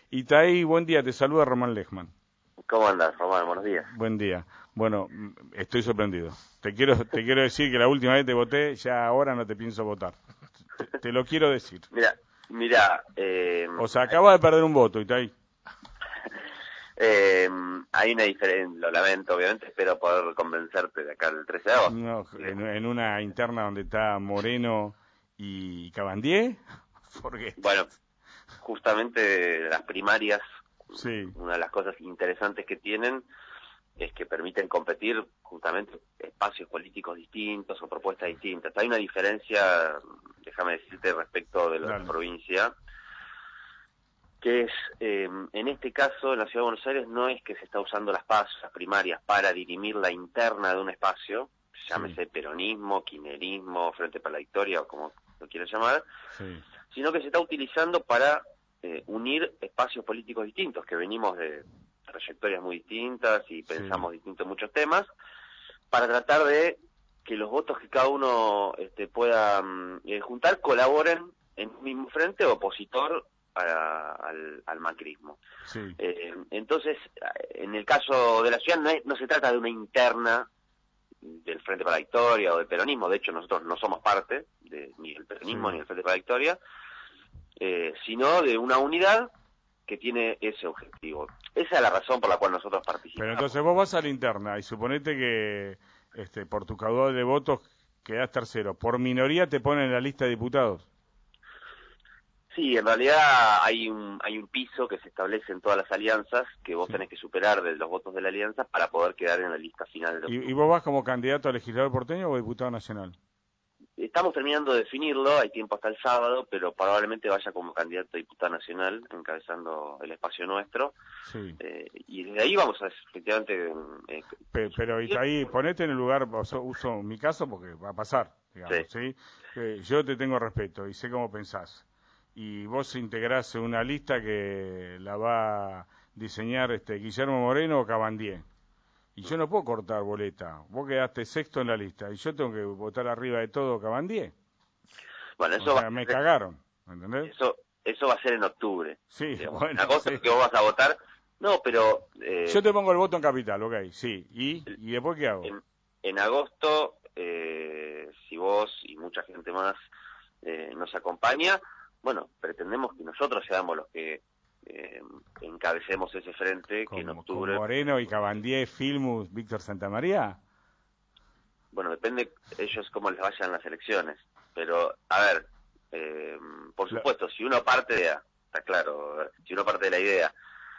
Itaí, buen día, te saluda Román Lechman. ¿Cómo andas, Román? Buenos días. Buen día. Bueno, estoy sorprendido. Te quiero decir que la última vez te voté, ya ahora no te pienso votar. Te lo quiero decir. Mira, O sea, acabas de perder un voto, Itaí. hay una diferencia, lo lamento, obviamente, espero poder convencerte de acá el 13 de agosto. No, en una interna donde está Moreno y Cabandier, porque... Bueno, justamente las primarias, sí. Una de las cosas interesantes que tienen es que permiten competir justamente espacios políticos distintos o propuestas distintas. Hay una diferencia, déjame decirte, respecto de la provincia, que es, en este caso, en la Ciudad de Buenos Aires, no es que se está usando las primarias para dirimir la interna de un espacio, llámese peronismo, kirchnerismo, Frente para la Victoria, o como lo quieras llamar, sino que se está utilizando para unir espacios políticos distintos, que venimos de trayectorias muy distintas y pensamos distintos en muchos temas, para tratar de que los votos que cada uno pueda juntar colaboren en un mismo frente opositor al macrismo. Entonces, en el caso de la ciudad no se trata de una interna del Frente para la Victoria o del peronismo, de hecho nosotros no somos parte de ni del peronismo ni del Frente para la Victoria, sino de una unidad que tiene ese objetivo. Esa es la razón por la cual nosotros participamos. Pero entonces vos vas a la interna y suponete que por tu caudal de votos quedás tercero. Por minoría te ponen en la lista de diputados. Sí, en realidad hay un piso que se establece en todas las alianzas que vos tenés que superar de los votos de la alianza para poder quedar en la lista final. ¿Y vos vas como candidato a legislador porteño o diputado nacional? Estamos terminando de definirlo, hay tiempo hasta el sábado, pero probablemente vaya como candidato a diputado nacional, encabezando el espacio nuestro. Y desde ahí vamos a, efectivamente... pero ahí, ponete en el lugar, uso mi caso porque va a pasar, digamos, ¿sí? Yo te tengo respeto y sé cómo pensás. Y vos integrás una lista que la va a diseñar Guillermo Moreno o Cabandier. Y yo no puedo cortar boleta. Vos quedaste sexto en la lista y yo tengo que votar arriba de todo Cabandier. Bueno, eso me cagaron, ¿entendés? Eso va a ser en octubre. Sí, digamos. bueno. En agosto que vos vas a votar. No, pero... yo te pongo el voto en capital, ok, sí. ¿Y después qué hago? En agosto, si vos y mucha gente más nos acompaña, bueno, pretendemos que nosotros seamos los que encabecemos ese frente que en octubre... ¿Con Moreno y Cabandier, Filmus, Víctor Santamaría? Bueno, depende ellos cómo les vayan las elecciones. Pero, a ver, por supuesto, si uno parte de... Está claro, si uno parte de la idea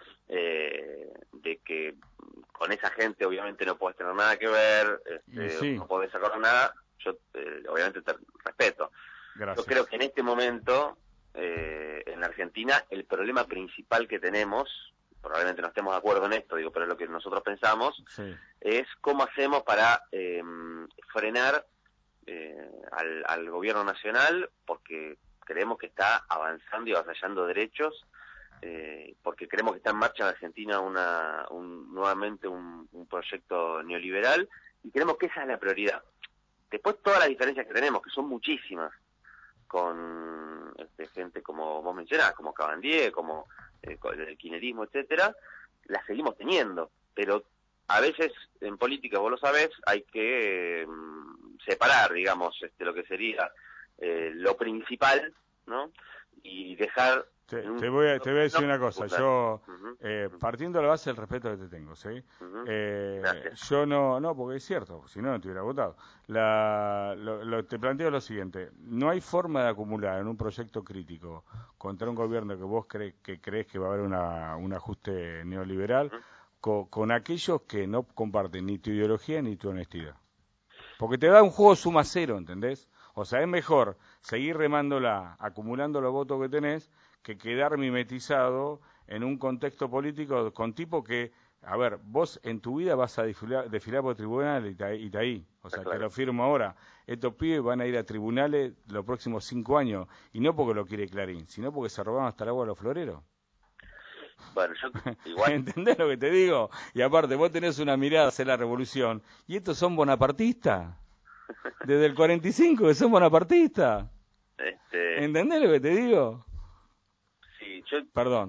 de que con esa gente obviamente no puedes tener nada que ver, no podés sacar nada, yo obviamente te respeto. Gracias. Yo creo que en este momento, en la Argentina, el problema principal que tenemos, probablemente no estemos de acuerdo en esto, pero es lo que nosotros pensamos, es cómo hacemos para frenar al gobierno nacional, porque creemos que está avanzando y avasallando derechos, porque creemos que está en marcha en Argentina nuevamente un proyecto neoliberal, y creemos que esa es la prioridad. Después todas las diferencias que tenemos, que son muchísimas, con gente como vos mencionás, como Cabandier, como con el kirchnerismo, etcétera, las seguimos teniendo, pero a veces en política, vos lo sabés, hay que separar, digamos, lo que sería lo principal, ¿no? Y dejar... Te voy a decir una cosa, yo, partiendo de la base del respeto que te tengo, ¿sí? Yo no, porque es cierto, si no te hubiera votado. Te planteo lo siguiente, no hay forma de acumular en un proyecto crítico contra un gobierno que vos crees que va a haber un ajuste neoliberal con aquellos que no comparten ni tu ideología ni tu honestidad. Porque te da un juego suma cero, ¿entendés? O sea, es mejor seguir remándola, acumulando los votos que tenés, que quedar mimetizado en un contexto político con tipo que, a ver, vos en tu vida vas a desfilar por tribunales Itaí, o sea, te lo firmo ahora. Estos pibes van a ir a tribunales los próximos 5 años, y no porque lo quiere Clarín, sino porque se robaron hasta el agua a los floreros. Bueno, yo igual... ¿Entendés lo que te digo? Y aparte, vos tenés una mirada hacia la revolución, y estos son bonapartistas. Desde el 45 que son bonapartistas. ¿Entendés lo que te digo? Sí, Perdón.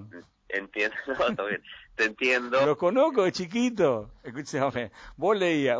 entiendo, no, está bien, te entiendo. Los conozco de chiquito. Escúchame, vos leías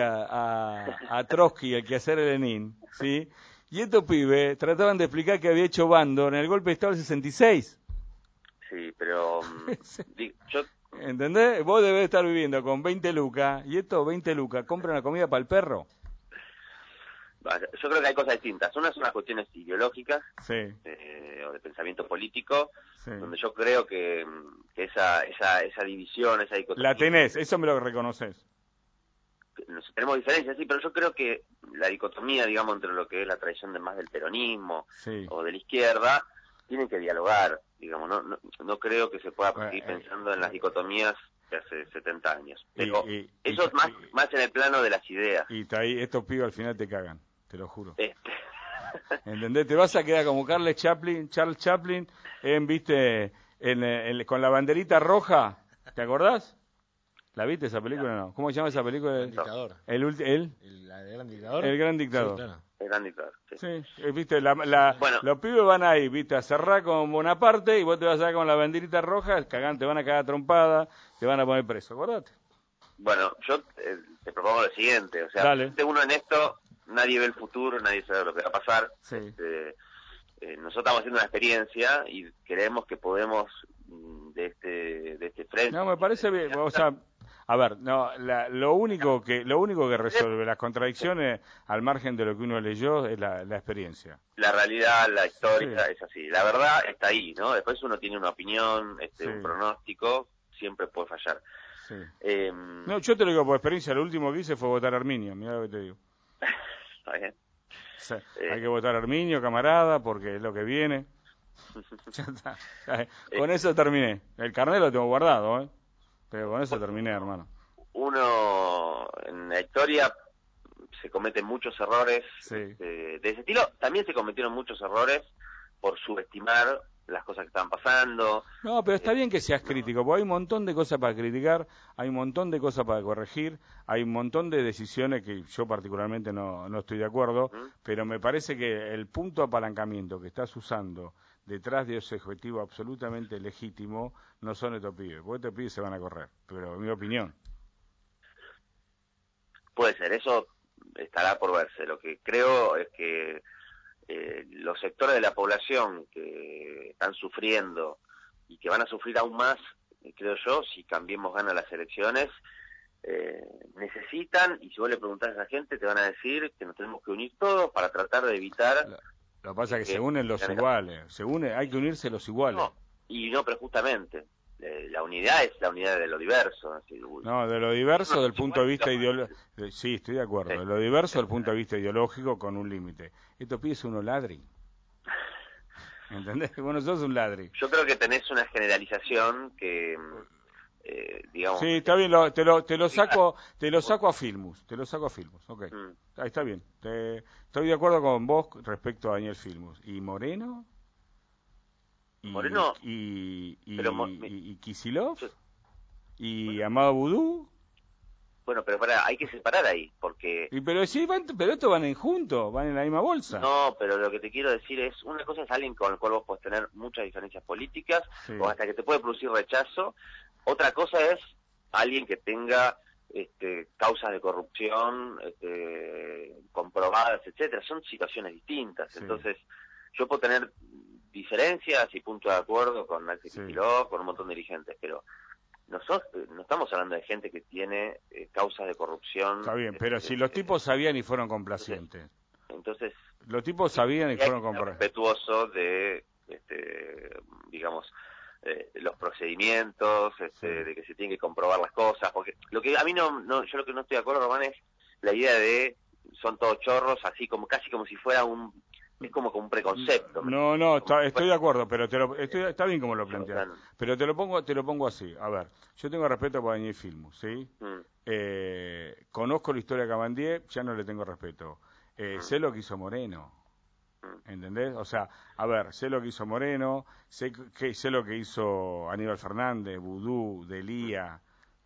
a Trotsky, el quehacer de Lenin, ¿sí? Y estos pibes trataban de explicar que había hecho bando en el golpe de Estado del 66. Sí, pero yo... ¿Entendés? Vos debés estar viviendo con 20 lucas, y estos 20 lucas compran la comida para el perro. Yo creo que hay cosas distintas. Una son las cuestiones ideológicas, sí. O de pensamiento político, sí. donde yo creo que esa división, esa dicotomía... La tenés, eso me lo reconoces. Tenemos diferencias, sí, pero yo creo que la dicotomía, digamos, entre lo que es la tradición más del peronismo o de la izquierda, tienen que dialogar, digamos, no creo que se pueda seguir pensando en las dicotomías de hace 70 años. Pero eso es más en el plano de las ideas. Y ahí, estos pibes al final te cagan, te lo juro. ¿Entendés? Te vas a quedar como Charles Chaplin, ¿viste? Con la banderita roja, ¿te acordás? ¿La viste esa película o no? ¿Cómo se llama esa película? El dictador. ¿El gran dictador? El gran dictador. Sí, claro. El gran dictador. Sí, viste, los pibes van ahí, viste, a cerrar con Bonaparte y vos te vas a dar con la banderita roja, te van a cagar trompada, te van a poner preso, acordate. Bueno, yo te propongo lo siguiente, o sea, uno en esto, nadie ve el futuro, nadie sabe lo que va a pasar. Sí. Nosotros estamos haciendo una experiencia y creemos que podemos de este frente. No, me parece bien, o sea, a ver, no, lo único que resuelve las contradicciones, al margen de lo que uno leyó, es la experiencia. La realidad, la historia, es así. La verdad está ahí, ¿no? Después uno tiene una opinión, un pronóstico, siempre puede fallar. Sí. No, yo te lo digo por experiencia, lo último que hice fue votar a Arminio, mirá lo que te digo. Está bien. O sea, hay que votar a Arminio, camarada, porque es lo que viene. Ya está. Con eso terminé. El carnet lo tengo guardado, pero con eso terminé, hermano. Uno, en la historia, se cometen muchos errores de ese estilo. También se cometieron muchos errores por subestimar las cosas que estaban pasando. No, pero está bien que seas crítico, porque hay un montón de cosas para criticar, hay un montón de cosas para corregir, hay un montón de decisiones que yo particularmente no estoy de acuerdo, pero me parece que el punto de apalancamiento que estás usando detrás de ese objetivo absolutamente legítimo no son estos pibes, porque estos pibes se van a correr, pero en mi opinión. Puede ser, eso estará por verse. Lo que creo es que los sectores de la población que están sufriendo y que van a sufrir aún más, creo yo, si Cambiemos gana las elecciones, necesitan, y si vos le preguntás a esa gente, te van a decir que nos tenemos que unir todos para tratar de evitar... Lo que pasa es que se unen los iguales, hay que unirse los iguales. No, pero justamente, la unidad es la unidad de lo diverso. Así, no, de lo diverso del punto de vista ideológico. Sí, estoy de acuerdo. De lo diverso del punto de vista ideológico con un límite. Estos pibes son unos ladri. ¿Entendés? Vos no sos un ladri. Yo creo que tenés una generalización que, digamos... Sí, está bien, te lo saco a Filmus. Ok, ahí está bien. Estoy de acuerdo con vos respecto a Daniel Filmus. ¿Y Moreno? Moreno y Kicillof y Amado Vudú. Bueno, pero hay que separar ahí, porque... Pero estos van juntos, van en la misma bolsa. No, pero lo que te quiero decir es, una cosa es alguien con el cual vos podés tener muchas diferencias políticas, o hasta que te puede producir rechazo. Otra cosa es alguien que tenga causas de corrupción comprobadas, etcétera. Son situaciones distintas. Entonces, yo puedo tener diferencias y puntos de acuerdo con Axel Kicillof, con un montón de dirigentes, pero nosotros no estamos hablando de gente que tiene causas de corrupción. Está bien, pero si los tipos sabían y fueron complacientes. Entonces los tipos sabían y fueron complacientes. Respetuoso de, digamos, los procedimientos, de que se tienen que comprobar las cosas, porque lo que a mí yo lo que no estoy de acuerdo, Román, es la idea de son todos chorros, así como casi como si fuera es como un preconcepto. No, estoy de acuerdo, pero está bien como lo planteas. Pero te lo pongo así. A ver, yo tengo respeto por Daniel Filmus, ¿sí? Conozco la historia de Cabandier, ya no le tengo respeto. Sé lo que hizo Moreno, ¿entendés? O sea, a ver, sé lo que hizo Moreno, sé lo que hizo Aníbal Fernández, Vudú, Delía.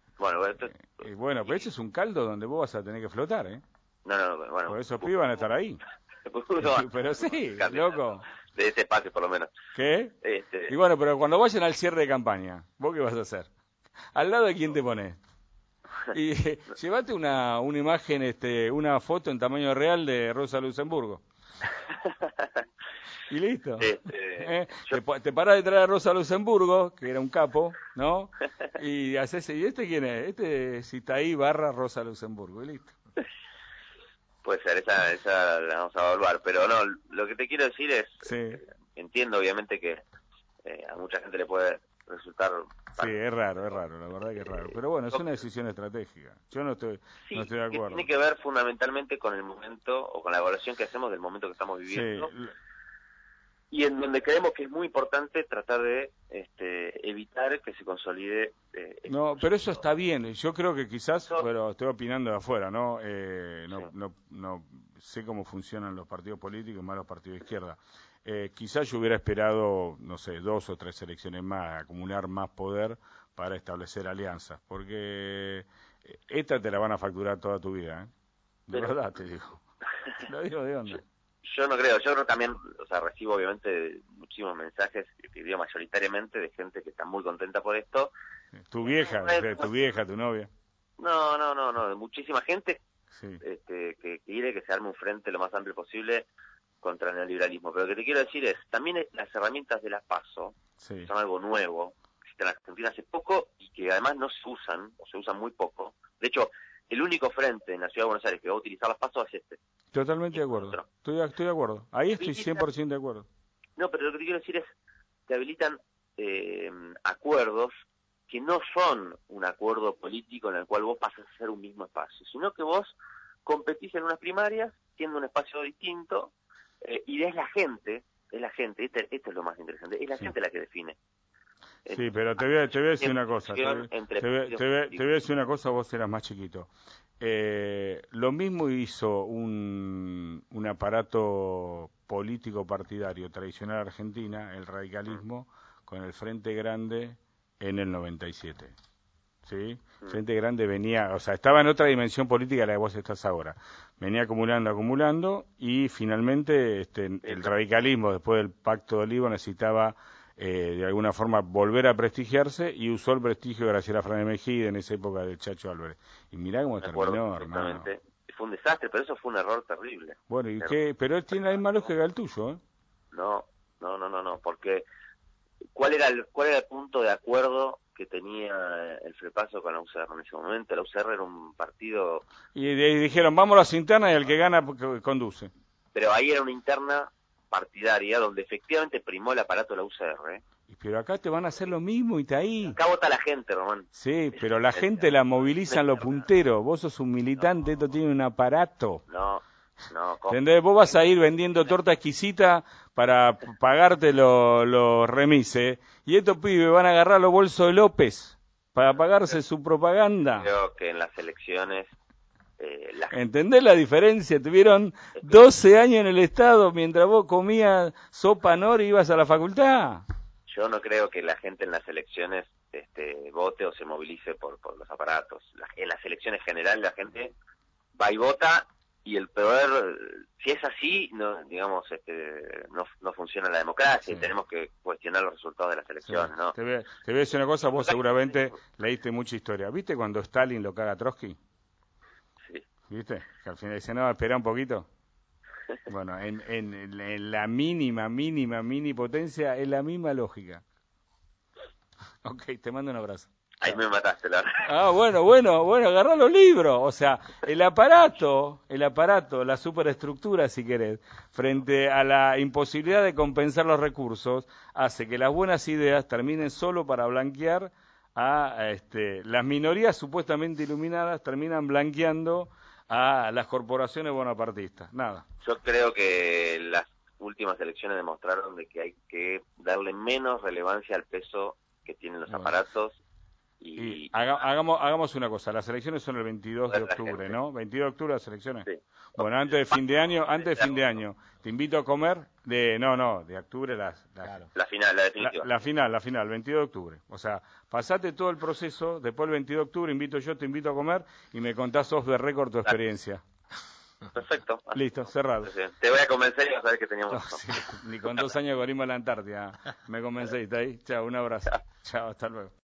Bueno, pero ese es un caldo donde vos vas a tener que flotar, ¿eh? No, bueno. Por esos pibes van a estar ahí. Pero sí, loco. de ese espacio por lo menos. ¿Qué? Y bueno, pero cuando vayan al cierre de campaña, ¿vos qué vas a hacer? ¿Al lado de quién te pones? Y llévate una imagen, una foto en tamaño real de Rosa Luxemburgo. Y listo. Te parás detrás de Rosa Luxemburgo, que era un capo, ¿no? Y haces, ¿y este quién es? Este es Itaí / Rosa Luxemburgo, y listo. Puede ser, esa la vamos a evaluar, pero no, lo que te quiero decir es, entiendo obviamente que a mucha gente le puede resultar... Sí, es raro, la verdad que es raro. Pero bueno, es una decisión estratégica. Yo no estoy de acuerdo. Tiene que ver fundamentalmente con el momento, o con la evaluación que hacemos del momento que estamos viviendo. Sí. Y en donde creemos que es muy importante tratar de evitar que se consolide... no, pero eso está bien. Yo creo que quizás, bueno, estoy opinando de afuera, ¿no? No sé cómo funcionan los partidos políticos, más los partidos de izquierda. Quizás yo hubiera esperado, no sé, 2 o 3 elecciones más, acumular más poder para establecer alianzas, porque esta te la van a facturar toda tu vida, ¿eh? De verdad te digo. Lo digo de onda. Yo no creo, yo también, o sea, recibo obviamente muchísimos mensajes, que digo mayoritariamente, de gente que está muy contenta por esto. ¿Tu vieja, tu novia? No, de muchísima gente que quiere que se arme un frente lo más amplio posible contra el neoliberalismo. Pero lo que te quiero decir es, también las herramientas de las PASO son algo nuevo, que existen en Argentina hace poco y que además no se usan, o se usan muy poco. De hecho, el único frente en la Ciudad de Buenos Aires que va a utilizar las PASO es este. Totalmente de acuerdo. Estoy de acuerdo. Ahí estoy 100% de acuerdo. No, pero lo que te quiero decir es, te habilitan acuerdos que no son un acuerdo político en el cual vos pasas a ser un mismo espacio, sino que vos competís en unas primarias, siendo un espacio distinto, y es la gente, esto es lo más interesante, es la gente la que define. Sí, pero te voy a decir una cosa, te voy a decir una cosa, vos eras más chiquito. Lo mismo hizo un aparato político partidario tradicional argentina, el radicalismo, con el Frente Grande en el 97. ¿Sí? Frente Grande venía, o sea, estaba en otra dimensión política de la que vos estás ahora. Venía acumulando y finalmente el radicalismo, después del Pacto de Olivo, necesitaba de alguna forma volver a prestigiarse y usó el prestigio de Graciela Fernández Mejía en esa época del Chacho Álvarez. Y mirá cómo terminó, hermano. Fue un desastre, pero eso fue un error terrible. Bueno, pero él tiene la misma lógica que el tuyo, ¿eh? No, porque ¿cuál era el punto de acuerdo que tenía el FREPASO con la UCR en ese momento? La UCR era un partido... Y dijeron, vamos a las internas y el que gana conduce. Pero ahí era una interna partidaria donde efectivamente primó el aparato de la UCR. Pero acá te van a hacer lo mismo, Itaí. Acá vota la gente, Román. Sí, pero la gente la movilizan los punteros. Vos sos un militante, esto tiene un aparato. No. ¿Entendés? Vos vas a ir vendiendo torta exquisita para pagarte los remises. Y estos pibes van a agarrar los bolsos de López para pagarse su propaganda. Creo que en las elecciones... ¿Entendés la diferencia? Tuvieron 12 años en el Estado mientras vos comías sopa Nor y ibas a la facultad. Yo no creo que la gente en las elecciones vote o se movilice por los aparatos. En las elecciones generales la gente va y vota, y el poder, si es así, no, digamos, no funciona la democracia, y tenemos que cuestionar los resultados de las elecciones, sí. ¿no? Te voy a decir una cosa, vos seguramente leíste mucha historia. ¿Viste cuando Stalin lo caga a Trotsky? Sí. ¿Viste? Que al final dice, no, espera un poquito. Bueno, en la mini potencia es la misma lógica. Ok, te mando un abrazo. Ahí me mataste, la verdad. Ah, bueno, agarrá los libros. O sea, el aparato, la superestructura, si querés, frente a la imposibilidad de compensar los recursos, hace que las buenas ideas terminen solo para blanquear a las minorías supuestamente iluminadas, terminan blanqueando a las corporaciones bonapartistas. Nada. Yo creo que las últimas elecciones demostraron de que hay que darle menos relevancia al peso que tienen los aparatos. Y hagamos una cosa, las elecciones son el 22 de octubre, ¿no? 22 de octubre las elecciones. Sí. Bueno, antes de fin de año, te invito a comer de octubre la final, la definitiva. La final, 22 de octubre. O sea, pasate todo el proceso, después el 22 de octubre te invito a comer y me contás off the record tu experiencia. Perfecto. Listo, cerrado. Te voy a convencer y vas a ver que teníamos razón. Sí, ni con 2 años corrimos a la Antártida. Me convenciste ahí. Chao, un abrazo. Chao, hasta luego.